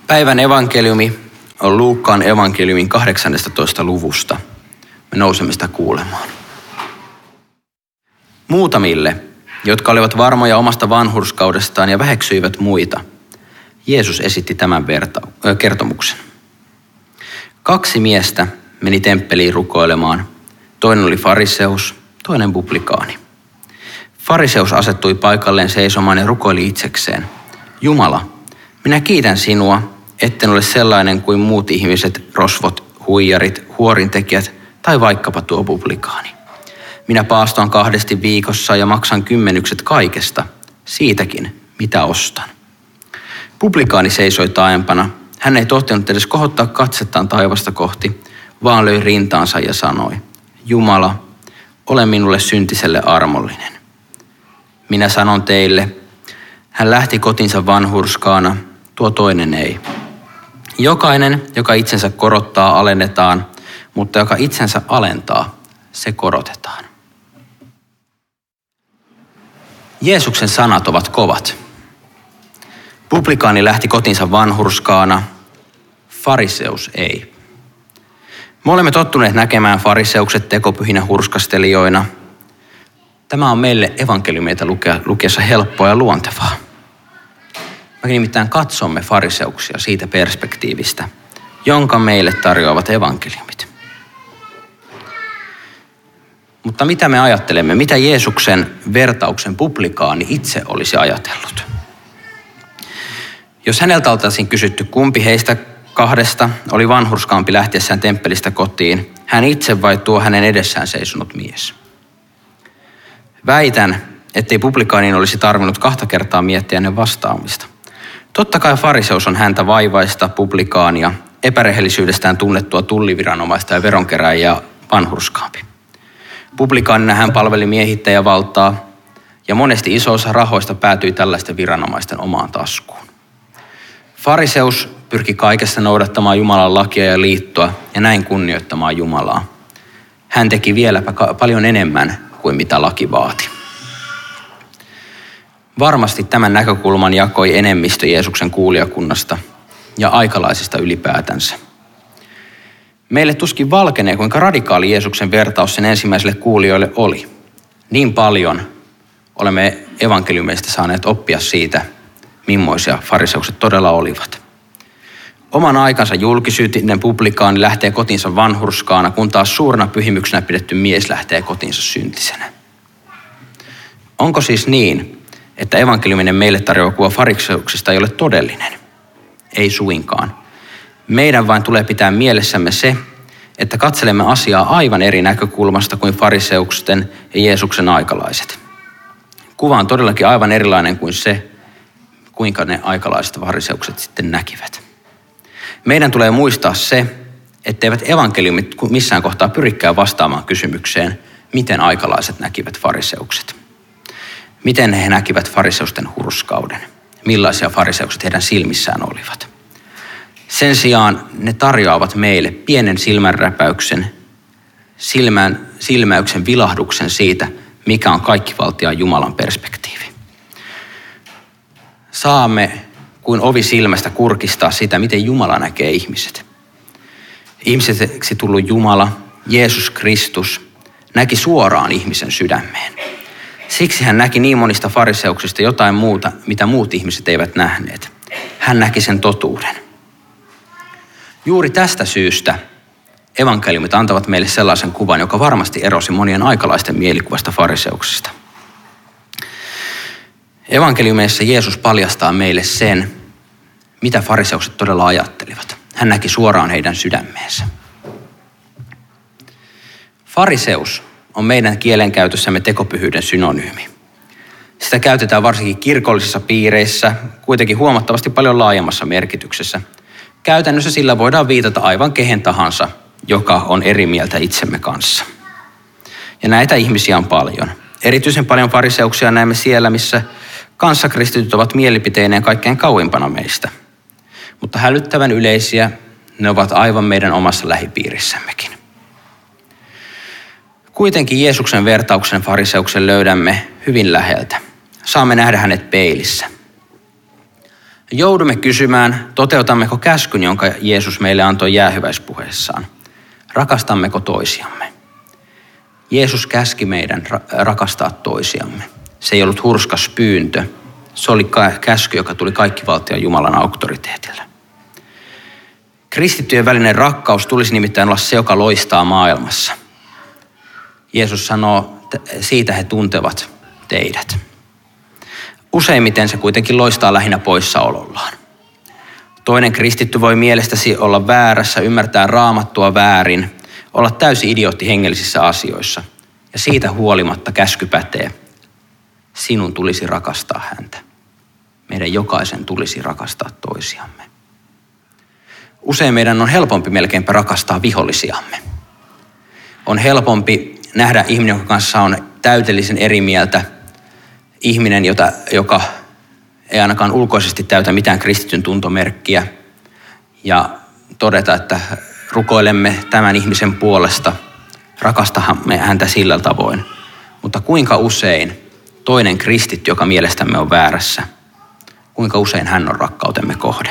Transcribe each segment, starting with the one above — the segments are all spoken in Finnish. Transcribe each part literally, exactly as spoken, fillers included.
Päivän evankeliumi on Luukkaan evankeliumin kahdeksannestatoista luvusta. Me nousemme sitä kuulemaan. Muutamille, jotka olivat varmoja omasta vanhurskaudestaan ja väheksyivät muita, Jeesus esitti tämän verta- kertomuksen. Kaksi miestä meni temppeliin rukoilemaan. Toinen oli fariseus, toinen publikaani. Fariseus asettui paikalleen seisomaan ja rukoili itsekseen. Jumala, minä kiitän sinua, etten ole sellainen kuin muut ihmiset, rosvot, huijarit, huorintekijät tai vaikkapa tuo publikaani. Minä paastoan kahdesti viikossa ja maksan kymmenykset kaikesta, siitäkin, mitä ostan. Publikaani seisoi taaempana. Hän ei tohtinut edes kohottaa katsettaan taivasta kohti, vaan löi rintaansa ja sanoi, Jumala, ole minulle syntiselle armollinen. Minä sanon teille, hän lähti kotinsa vanhurskaana, tuo toinen ei. Jokainen, joka itsensä korottaa, alennetaan, mutta joka itsensä alentaa, se korotetaan. Jeesuksen sanat ovat kovat. Publikaani lähti kotinsa vanhurskaana, fariseus ei. Me olemme tottuneet näkemään fariseukset tekopyhinä hurskastelijoina. Tämä on meille evankeliumeita lukiessa helppoa ja luontevaa. Me nimittäin katsomme fariseuksia siitä perspektiivistä, jonka meille tarjoavat evankeliumit. Mutta mitä me ajattelemme, mitä Jeesuksen vertauksen publikaani itse olisi ajatellut? Jos häneltä oltaisiin kysytty, kumpi heistä kahdesta oli vanhurskaampi lähtiessään temppelistä kotiin, hän itse vai tuo hänen edessään seisonut mies? Väitän, ettei publikaanin olisi tarvinnut kahta kertaa miettiä ennen vastaamista. Totta kai fariseus on häntä vaivaista publikaania, epärehellisyydestään tunnettua tulliviranomaista ja veronkeräjää vanhurskaampi. Publikaanina hän palveli miehittäjävaltaa ja monesti iso osa rahoista päätyi tällaisten viranomaisten omaan taskuun. Fariseus pyrki kaikessa noudattamaan Jumalan lakia ja liittoa ja näin kunnioittamaan Jumalaa. Hän teki vieläpä paljon enemmän kuin mitä laki vaati. Varmasti tämän näkökulman jakoi enemmistö Jeesuksen kuulijakunnasta ja aikalaisista ylipäätänsä. Meille tuskin valkenee, kuinka radikaali Jeesuksen vertaus sen ensimmäisille kuulijoille oli. Niin paljon olemme evankeliumeista saaneet oppia siitä, mimmoisia fariseukset todella olivat. Oman aikansa julkisyytinen publikaani lähtee kotinsa vanhurskaana, kun taas suurena pyhimyksenä pidetty mies lähtee kotinsa syntisenä. Onko siis niin, että evankeliuminen meille tarjoava kuva fariseuksista ei ole todellinen? Ei suinkaan. Meidän vain tulee pitää mielessämme se, että katselemme asiaa aivan eri näkökulmasta kuin fariseuksen ja Jeesuksen aikalaiset. Kuva on todellakin aivan erilainen kuin se, kuinka ne aikalaiset fariseukset sitten näkivät. Meidän tulee muistaa se, etteivät evankeliumit missään kohtaa pyrikään vastaamaan kysymykseen, miten aikalaiset näkivät fariseukset. Miten he näkivät fariseusten hurskauden? Millaisia fariseukset heidän silmissään olivat? Sen sijaan ne tarjoavat meille pienen silmänräpäyksen, silmän, silmäyksen vilahduksen siitä, mikä on kaikkivaltiaan Jumalan perspektiivi. Saamme kuin ovi silmästä kurkistaa sitä, miten Jumala näkee ihmiset. Ihmiseksi tullut Jumala, Jeesus Kristus, näki suoraan ihmisen sydämeen. Siksi hän näki niin monista fariseuksista jotain muuta, mitä muut ihmiset eivät nähneet. Hän näki sen totuuden. Juuri tästä syystä evankeliumit antavat meille sellaisen kuvan, joka varmasti erosi monien aikalaisten mielikuvasta fariseuksista. Evankeliumeissa Jeesus paljastaa meille sen, mitä fariseukset todella ajattelivat. Hän näki suoraan heidän sydämeensä. Fariseus on meidän kielenkäytössämme tekopyhyyden synonyymi. Sitä käytetään varsinkin kirkollisissa piireissä, kuitenkin huomattavasti paljon laajemmassa merkityksessä. Käytännössä sillä voidaan viitata aivan kehen tahansa, joka on eri mieltä itsemme kanssa. Ja näitä ihmisiä on paljon. Erityisen paljon fariseuksia näemme siellä, missä kanssakristityt ovat mielipiteineen kaikkein kauimpana meistä. Mutta hälyttävän yleisiä ne ovat aivan meidän omassa lähipiirissämmekin. Kuitenkin Jeesuksen vertauksen fariseuksen löydämme hyvin läheltä. Saamme nähdä hänet peilissä. Joudumme kysymään, toteutammeko käskyn, jonka Jeesus meille antoi jäähyväispuheessaan. Rakastammeko toisiamme? Jeesus käski meidän rakastaa toisiamme. Se ei ollut hurskas pyyntö. Se oli käsky, joka tuli kaikkivaltiaan Jumalan auktoriteetilla. Kristittyjen välinen rakkaus tulisi nimittäin olla se, joka loistaa maailmassa. Jeesus sanoo, siitä he tuntevat teidät. Useimmiten se kuitenkin loistaa lähinnä poissaolollaan. Toinen kristitty voi mielestäsi olla väärässä, ymmärtää raamattua väärin, olla täysi idiootti hengellisissä asioissa. Ja siitä huolimatta käsky pätee. Sinun tulisi rakastaa häntä. Meidän jokaisen tulisi rakastaa toisiamme. Usein meidän on helpompi melkeinpä rakastaa vihollisiamme. On helpompi nähdä ihminen, jonka kanssa on täydellisen eri mieltä. Ihminen, jota, joka ei ainakaan ulkoisesti täytä mitään kristityn tuntomerkkiä. Ja todeta, että rukoilemme tämän ihmisen puolesta. Rakastamme häntä sillä tavoin. Mutta kuinka usein toinen kristitty, joka mielestämme on väärässä, kuinka usein hän on rakkautemme kohde?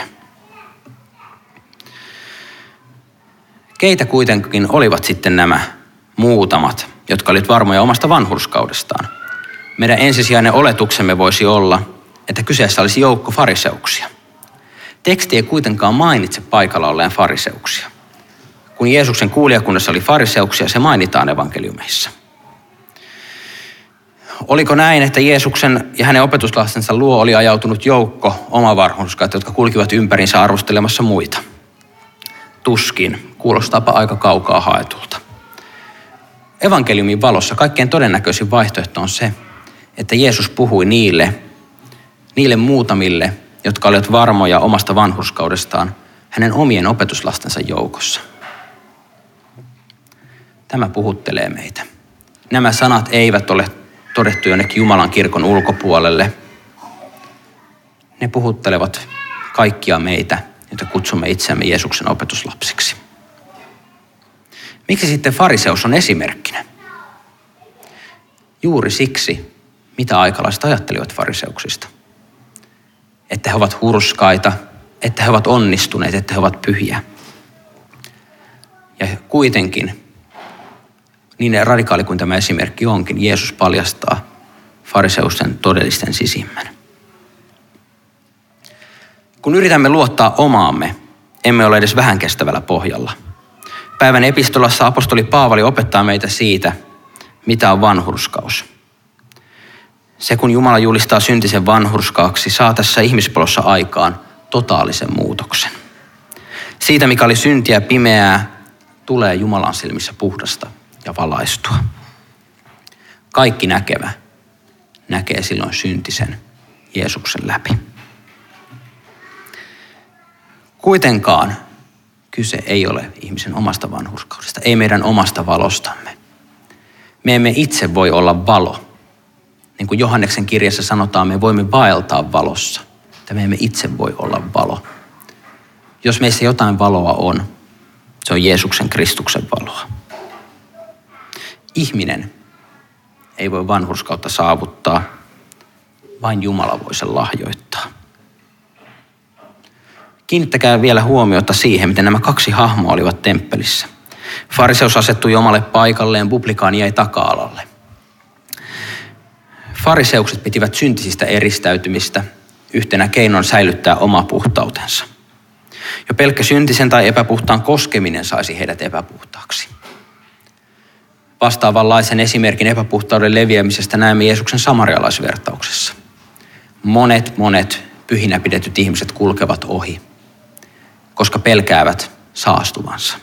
Keitä kuitenkin olivat sitten nämä muutamat, jotka olivat varmoja omasta vanhurskaudestaan? Meidän ensisijainen oletuksemme voisi olla, että kyseessä olisi joukko fariseuksia. Teksti ei kuitenkaan mainitse paikalla olleen fariseuksia. Kun Jeesuksen kuulijakunnassa oli fariseuksia, se mainitaan evankeliumeissa. Oliko näin, että Jeesuksen ja hänen opetuslastensa luo oli ajautunut joukko omavarhurskaita, jotka kulkivat ympärinsä arvostelemassa muita? Tuskin. Kuulostaapa aika kaukaa haetulta. Evankeliumin valossa kaikkein todennäköisin vaihtoehto on se, että Jeesus puhui niille, niille muutamille, jotka olivat varmoja omasta vanhurskaudestaan, hänen omien opetuslastensa joukossa. Tämä puhuttelee meitä. Nämä sanat eivät ole todettu jonnekin Jumalan kirkon ulkopuolelle. Ne puhuttelevat kaikkia meitä, joita kutsumme itseämme Jeesuksen opetuslapsiksi. Miksi sitten fariseus on esimerkkinä? Juuri siksi, mitä aikalaiset ajattelivat fariseuksista. Että he ovat hurskaita, että he ovat onnistuneet, että he ovat pyhiä. Ja kuitenkin, niin radikaali kuin tämä esimerkki onkin, Jeesus paljastaa fariseusten todellisten sisimmän. Kun yritämme luottaa omaamme, emme ole edes vähän kestävällä pohjalla. Päivän epistolassa apostoli Paavali opettaa meitä siitä, mitä on vanhurskaus. Se, kun Jumala julistaa syntisen vanhurskaaksi, saa tässä ihmispolossa aikaan totaalisen muutoksen. Siitä, mikä oli syntiä pimeää, tulee Jumalan silmissä puhdasta ja valaistua. Kaikki näkevä näkee silloin syntisen Jeesuksen läpi. Kuitenkaan kyse ei ole ihmisen omasta vanhurskaudesta, ei meidän omasta valostamme. Me emme itse voi olla valo. Niin kuin Johanneksen kirjassa sanotaan, me voimme vaeltaa valossa, mutta me emme itse voi olla valo. Jos meissä jotain valoa on, se on Jeesuksen Kristuksen valoa. Ihminen ei voi vanhurskautta saavuttaa, vain Jumala voi sen lahjoittaa. Kiinnittäkää vielä huomiota siihen, miten nämä kaksi hahmoa olivat temppelissä. Fariseus asettui omalle paikalleen, publikaani jäi taka-alalle. Fariseukset pitivät syntisistä eristäytymistä yhtenä keinon säilyttää oma puhtautensa. Jo pelkkä syntisen tai epäpuhtaan koskeminen saisi heidät epäpuhtaaksi. Vastaavanlaisen esimerkin epäpuhtauden leviämisestä näemme Jeesuksen samarialaisvertauksessa. Monet, monet pyhinä pidetyt ihmiset kulkevat ohi, koska pelkäävät saastuvansa.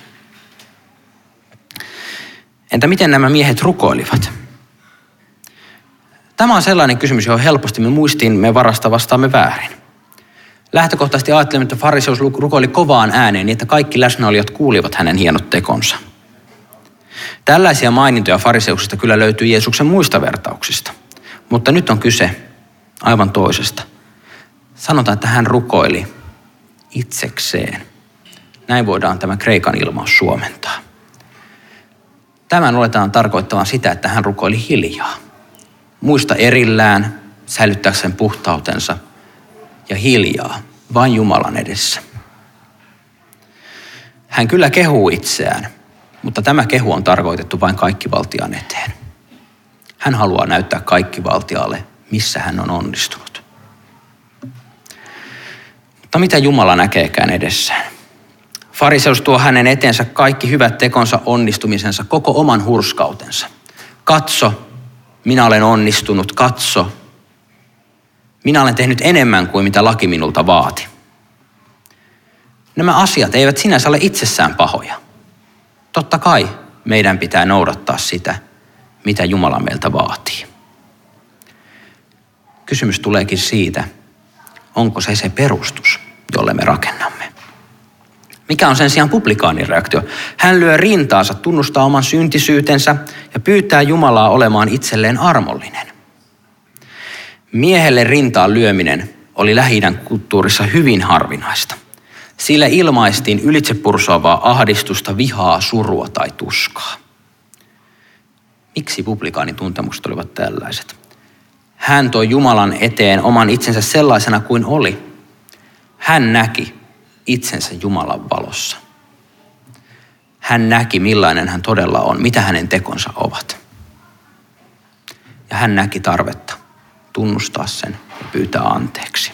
Entä miten nämä miehet rukoilivat? Tämä on sellainen kysymys, johon helposti me muistiimme varasta vastaamme väärin. Lähtökohtaisesti ajattelemme, että fariseus rukoili kovaan ääneen niin, että kaikki läsnäolijat kuulivat hänen hienot tekonsa. Tällaisia mainintoja fariseuksista kyllä löytyy Jeesuksen muista vertauksista, mutta nyt on kyse aivan toisesta. Sanotaan, että hän rukoili itsekseen. Näin voidaan tämä kreikan ilmaus suomentaa. Tämän oletaan tarkoittavan sitä, että hän rukoili hiljaa. Muista erillään, säilyttääkseen puhtautensa ja hiljaa vain Jumalan edessä. Hän kyllä kehuu itseään, mutta tämä kehu on tarkoitettu vain kaikkivaltiaan eteen. Hän haluaa näyttää kaikkivaltiaalle, missä hän on onnistunut. Mutta mitä Jumala näkeekään edessään? Fariseus tuo hänen eteensä kaikki hyvät tekonsa, onnistumisensa, koko oman hurskautensa. Katso, minä olen onnistunut, katso. Minä olen tehnyt enemmän kuin mitä laki minulta vaati. Nämä asiat eivät sinänsä ole itsessään pahoja. Totta kai meidän pitää noudattaa sitä, mitä Jumala meiltä vaatii. Kysymys tuleekin siitä, onko se se perustus, jolle me rakennamme. Mikä on sen sijaan publikaanin reaktio? Hän lyö rintaansa, tunnustaa oman syntisyytensä ja pyytää Jumalaa olemaan itselleen armollinen. Miehelle rintaan lyöminen oli Lähi-idän kulttuurissa hyvin harvinaista. Sillä ilmaistiin ylitsepursoavaa ahdistusta, vihaa, surua tai tuskaa. Miksi publikaanin tuntemukset olivat tällaiset? Hän toi Jumalan eteen oman itsensä sellaisena kuin oli. Hän näki itsensä Jumalan valossa. Hän näki, millainen hän todella on, mitä hänen tekonsa ovat. Ja hän näki tarvetta tunnustaa sen ja pyytää anteeksi.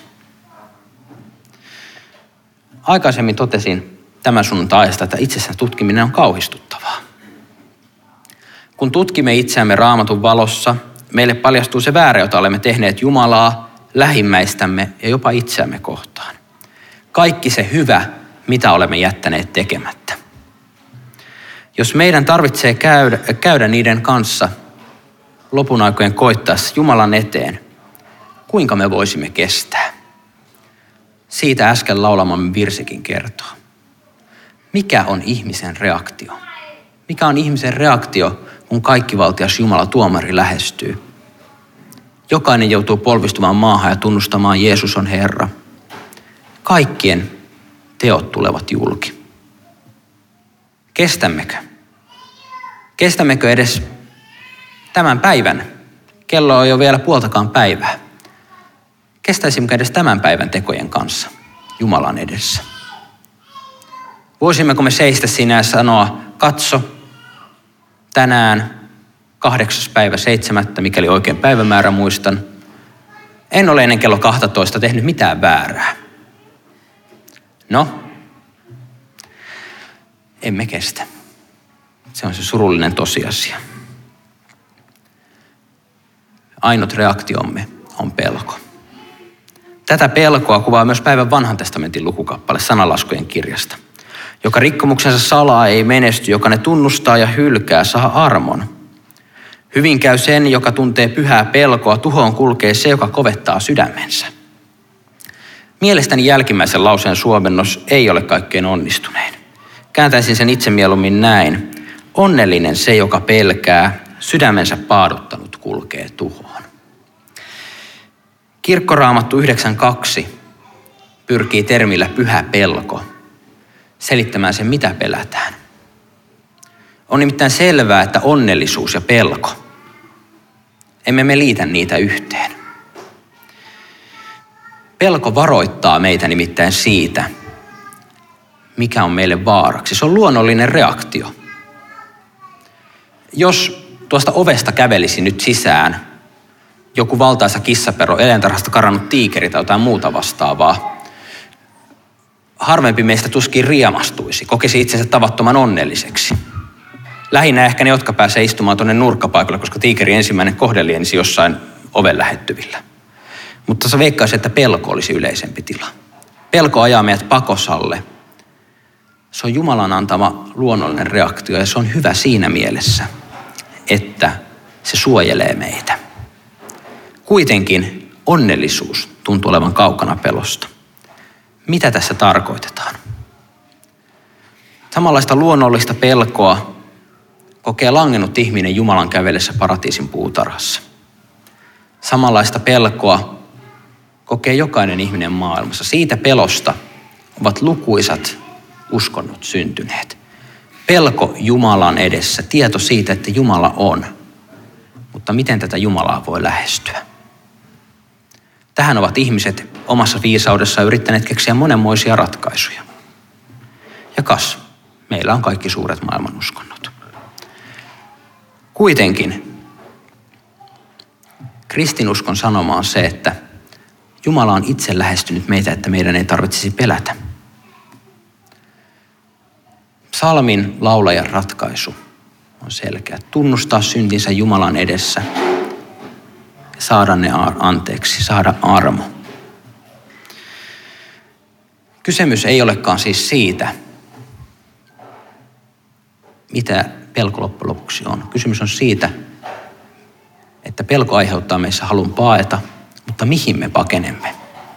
Aikaisemmin totesin tämän sunnuntai-aiheesta, että itsessään tutkiminen on kauhistuttavaa. Kun tutkimme itseämme Raamatun valossa, meille paljastuu se väärä, jota olemme tehneet Jumalaa, lähimmäistämme ja jopa itseämme kohtaan. Kaikki se hyvä, mitä olemme jättäneet tekemättä. Jos meidän tarvitsee käydä, käydä niiden kanssa lopun aikojen koittaessa Jumalan eteen, kuinka me voisimme kestää? Siitä äsken laulamamme virsikin kertoo. Mikä on ihmisen reaktio? Mikä on ihmisen reaktio, kun kaikkivaltias Jumala tuomari lähestyy? Jokainen joutuu polvistumaan maahan ja tunnustamaan Jeesus on Herra. Kaikkien teot tulevat julki. Kestämmekö? Kestämmekö edes tämän päivän? Kello on jo vielä puoltakaan päivää. Kestäisimmekö edes tämän päivän tekojen kanssa Jumalan edessä? Voisimmeko me seistä siinä ja sanoa, katso, tänään kahdeksas päivä seitsemättä, mikäli oikein päivämäärä muistan, en ole ennen kello kaksitoista tehnyt mitään väärää. No, emme kestä. Se on se surullinen tosiasia. Ainut reaktiomme on pelko. Tätä pelkoa kuvaa myös päivän vanhan testamentin lukukappale sananlaskujen kirjasta. Joka rikkomuksensa salaa ei menesty, joka ne tunnustaa ja hylkää, saa armon. Hyvin käy sen, joka tuntee pyhää pelkoa, tuhoon kulkee se, joka kovettaa sydämensä. Mielestäni jälkimmäisen lauseen suomennos ei ole kaikkein onnistunein. Kääntäisin sen itse mieluummin näin. Onnellinen se, joka pelkää, sydämensä paaduttanut kulkee tuhoon. Kirkkoraamattu yhdeksän kaksi pyrkii termillä pyhä pelko selittämään sen, mitä pelätään. On nimittäin selvää, että onnellisuus ja pelko, emme me liitä niitä yhteen. Pelko varoittaa meitä nimittäin siitä, mikä on meille vaaraksi. Se on luonnollinen reaktio. Jos tuosta ovesta kävelisi nyt sisään joku valtaisa kissapero, eläintarhasta karannut tiikeri tai jotain muuta vastaavaa, harvempi meistä tuskin riemastuisi, kokisi itsensä tavattoman onnelliseksi. Lähinnä ehkä ne, jotka pääsee istumaan tuonne nurkkapaikalle, koska tiikeri ensimmäinen kohde lienisi jossain oven lähettyvillä. Mutta se veikkaisi, että pelko olisi yleisempi tila. Pelko ajaa meidät pakosalle. Se on Jumalan antama luonnollinen reaktio ja se on hyvä siinä mielessä, että se suojelee meitä. Kuitenkin onnellisuus tuntuu olevan kaukana pelosta. Mitä tässä tarkoitetaan? Samanlaista luonnollista pelkoa kokee langennut ihminen Jumalan kävellessä paratiisin puutarhassa. Samanlaista pelkoa kokee jokainen ihminen maailmassa. Siitä pelosta ovat lukuisat uskonnot syntyneet. Pelko Jumalan edessä, tieto siitä, että Jumala on. Mutta miten tätä Jumalaa voi lähestyä? Tähän ovat ihmiset omassa viisaudessaan yrittäneet keksiä monenmoisia ratkaisuja. Ja kas, meillä on kaikki suuret maailmanuskonnot. Kuitenkin kristinuskon sanoma on se, että Jumala on itse lähestynyt meitä, että meidän ei tarvitsisi pelätä. Psalmin laulajan ratkaisu on selkeä. Tunnustaa syntinsä Jumalan edessä ja saada ne anteeksi, saada armo. Kysymys ei olekaan siis siitä, mitä pelko loppujen lopuksi on. Kysymys on siitä, että pelko aiheuttaa meissä halun paeta, mutta mihin me pakenemme?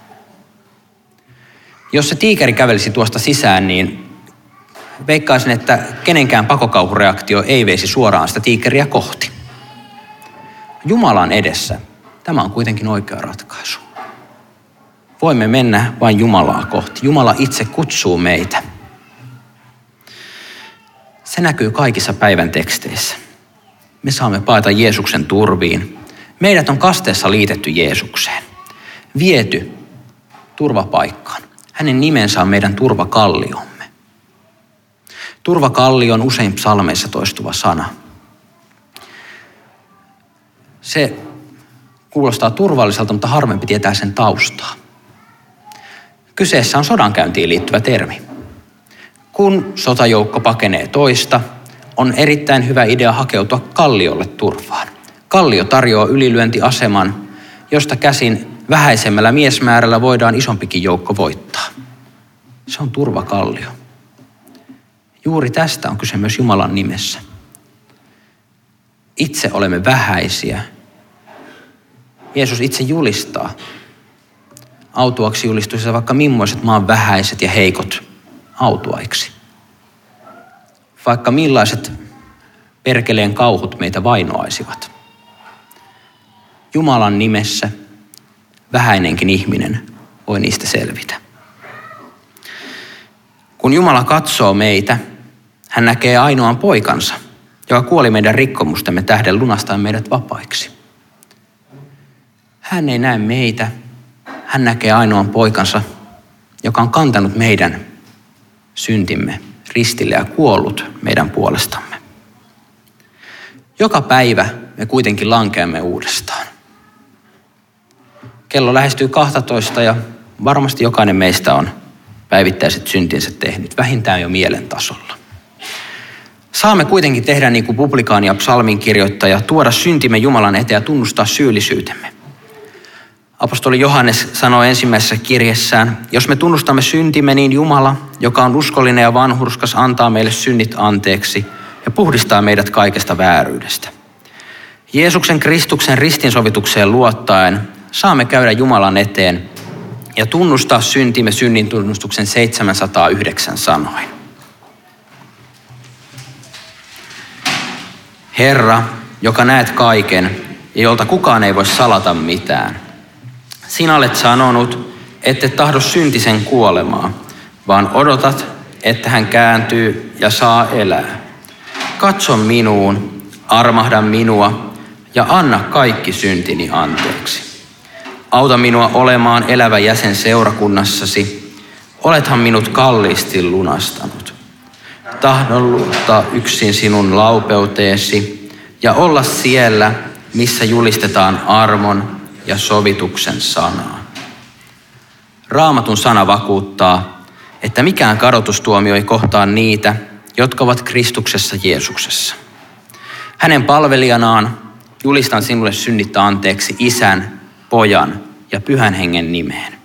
Jos se tiikeri kävelisi tuosta sisään, niin veikkaisin, että kenenkään pakokauhureaktio ei veisi suoraan sitä tiikeriä kohti. Jumalan edessä tämä on kuitenkin oikea ratkaisu. Voimme mennä vain Jumalaa kohti. Jumala itse kutsuu meitä. Se näkyy kaikissa päivän teksteissä. Me saamme paeta Jeesuksen turviin. Meidät on kasteessa liitetty Jeesukseen. Viety turvapaikkaan. Hänen nimensä on meidän turvakalliomme. Turvakallio on usein psalmeissa toistuva sana. Se kuulostaa turvalliselta, mutta harvempi tietää sen taustaa. Kyseessä on sodankäyntiin liittyvä termi. Kun sotajoukko pakenee toista, on erittäin hyvä idea hakeutua kalliolle turvaan. Kallio tarjoaa ylilyöntiaseman, josta käsin vähäisemmällä miesmäärällä voidaan isompikin joukko voittaa. Se on turvakallio. Juuri tästä on kyse myös Jumalan nimessä. Itse olemme vähäisiä. Jeesus itse julistaa. Autuaksi julistuisi vaikka mimmoiset maan vähäiset ja heikot autuaiksi. Vaikka millaiset perkeleen kauhut meitä vainoaisivat. Jumalan nimessä vähäinenkin ihminen voi niistä selvitä. Kun Jumala katsoo meitä, hän näkee ainoan poikansa, joka kuoli meidän rikkomustemme tähden lunastaen meidät vapaiksi. Hän ei näe meitä, hän näkee ainoan poikansa, joka on kantanut meidän syntimme ristille ja kuollut meidän puolestamme. Joka päivä me kuitenkin lankeamme uudestaan. Kello lähestyy kaksitoista ja varmasti jokainen meistä on päivittäiset syntinsä tehnyt, vähintään jo mielen tasolla. Saamme kuitenkin tehdä niin kuin publikaani ja psalmin kirjoittaja, tuoda syntimme Jumalan eteen ja tunnustaa syyllisyytemme. Apostoli Johannes sanoi ensimmäisessä kirjeessään, jos me tunnustamme syntimme, niin Jumala, joka on uskollinen ja vanhurskas, antaa meille synnit anteeksi ja puhdistaa meidät kaikesta vääryydestä. Jeesuksen Kristuksen ristinsovitukseen luottaen saamme käydä Jumalan eteen ja tunnustaa syntimme synnin tunnustuksen seitsemänsataayhdeksän sanoin. Herra, joka näet kaiken ja jolta kukaan ei voi salata mitään. Sinä olet sanonut, ette tahdo syntisen kuolemaa, vaan odotat, että hän kääntyy ja saa elää. Katso minuun, armahda minua ja anna kaikki syntini anteeksi. Auta minua olemaan elävä jäsen seurakunnassasi. Olethan minut kalliisti lunastanut. Tahdon luottaa yksin sinun laupeuteesi ja olla siellä, missä julistetaan armon ja sovituksen sanaa. Raamatun sana vakuuttaa, että mikään kadotustuomio ei kohtaa niitä, jotka ovat Kristuksessa Jeesuksessa. Hänen palvelijanaan julistan sinulle synnittä anteeksi Isän, Pojan ja Pyhän Hengen nimeen.